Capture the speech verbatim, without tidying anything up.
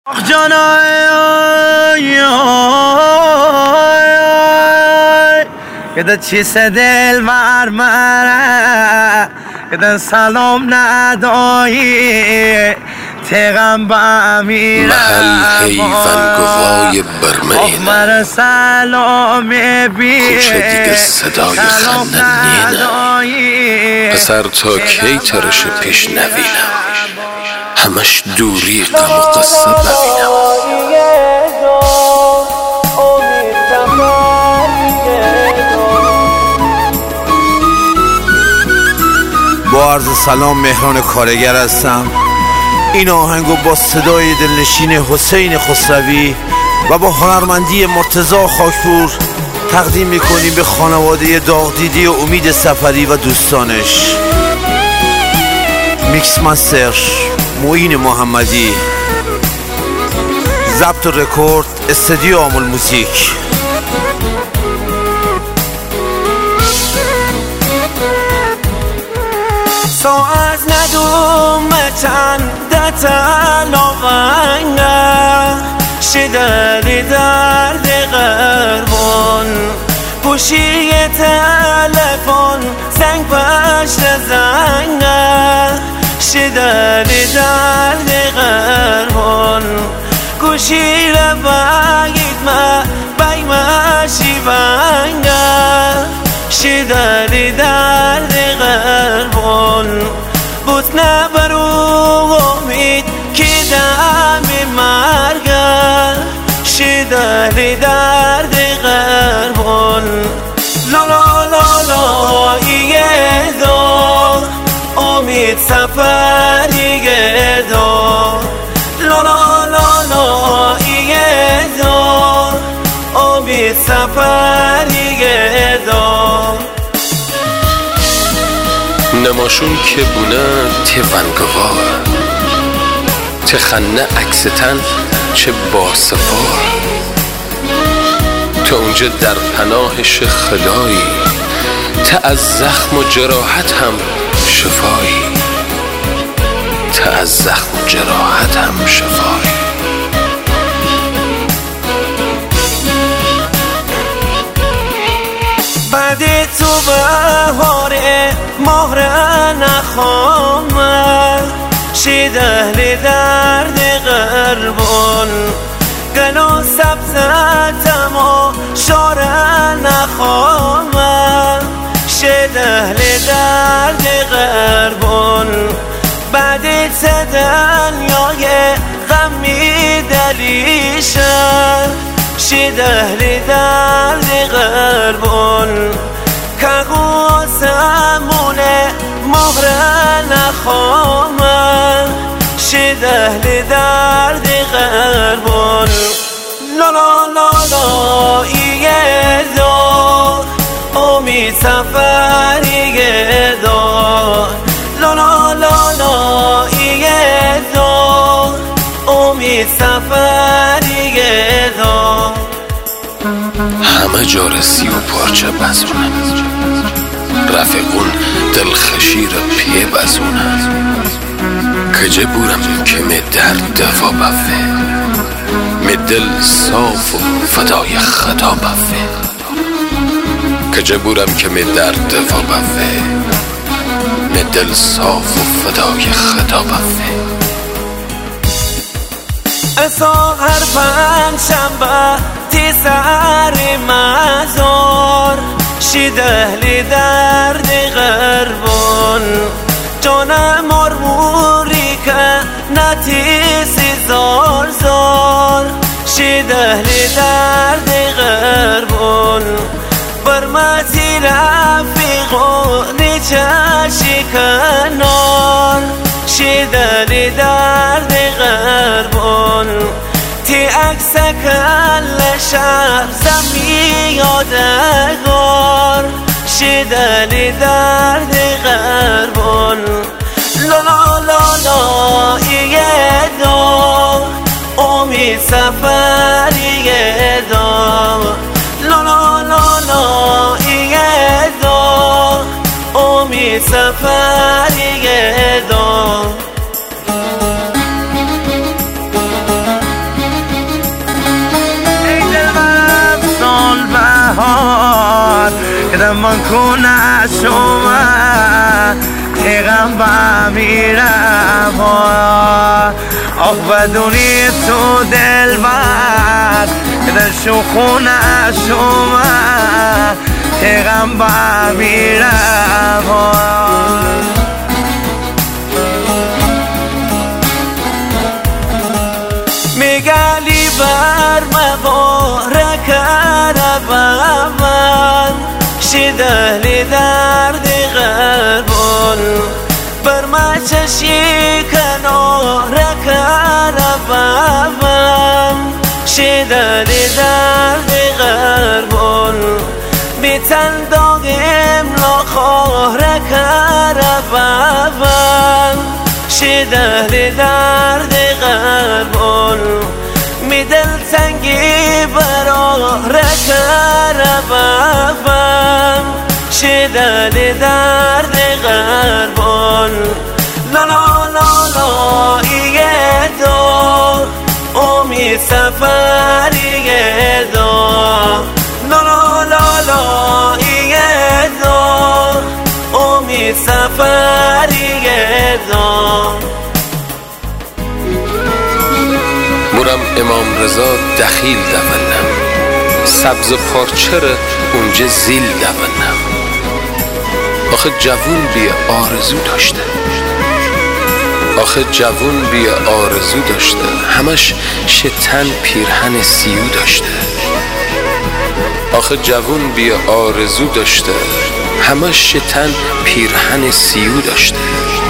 کده چیز دل بر من کده سلام ندایی تیغم با میرم محل حیوان گوای برمینه احمر سلام بی کوچه دیگه صدای خنده نینه پسر تا کی ترش پیش نبینم همش دوری غم و قصه ببینم با عرض سلام مهران کارگر هستم. این آهنگو با صدای دلنشین حسین خسروی و با هنرمندی مرتضی خاکپور تقدیم میکنیم به خانواده داغدیدی و امید سفری و دوستانش. میکس مستر معین محمدی، ضبط و رکورد استودیو آمل موزیک. ساعت ندوم چند تلاونگه شدری درد غربون گوشی تلفن زنگ پشت زنگه شدری درد غربون گوشی را باید ما بایم شیونگه شدری درد غربون بود نبرو امید که دم مرگه شدری درد غربون لا لا لا لا ایه دو امید سفریه دو لا لا لا لا ایه دو امید سفریه دو نماشون که بونه تونگوار تخنه عکستن چه باصفار تا اونجا در پناهش خدایی تا از زخم و جراحت هم شفایی تا از زخم و جراحت هم شفایی بعد تو بهاره مهر نخوامه شید اهل درد غربون گلو سبزتم و شار نخوامه شید اهل درد غربون بعد دنیای غمی دلیشه شید اهل درد غربون که قاسمونه مهر نخوامه شید اهل درد غربون لا لا لا لا ایه دو امید سفریه دو لا لا لا لا ایه دو امید سفریه دو همه جا رسی و پارچه بزونه رفیقون دلخشی را پیه بزونه کجه بورم که می درد دفا بفه می دل صاف و فدای خدا بفه کجه بورم که می درد دفا بفه می دل صاف و فدای خدا بفه اصاق هر پنج شنبه تی سر مزار شید اهل درد غربون جانم مرموری که نتیسی زار زار شید اهل درد غربون برمتی رفیق و نیچشی کنار شید اهل درد غربون تی عکس کل شهر زمی یادگار شید اهل درد غربون لا لا لا لا ایه دو امید سفریه دو لا لا لا لا ایه دو امید سفریه دو درمان کنه شما پیغمبر میرم آخ بدونی تو دل بر دلشو خونه شما پیغمبر میرم میگلی بر مبارک ربمن شده لی درد غربون بر ما چشی کنار ربمن شده لی درد غربون بیتن داغیم لخور ربمن شده لی درد غربون می دل تنگی برا رکربم شده لی درد غربون لا لا لا لا ایه دو امی سفریه دو لا لا لا لا ایه دو امی سفریه دو مرم امام رضا دخیل دونم سبز و پارچه را اونجا زیل دونم آخه جوون بیا آرزو داشته آخه جوون بیا آرزو داشته همش شتن پیرهن سیو داشته آخه جوون بیا آرزو داشته همش شتن پیرهن سیو داشته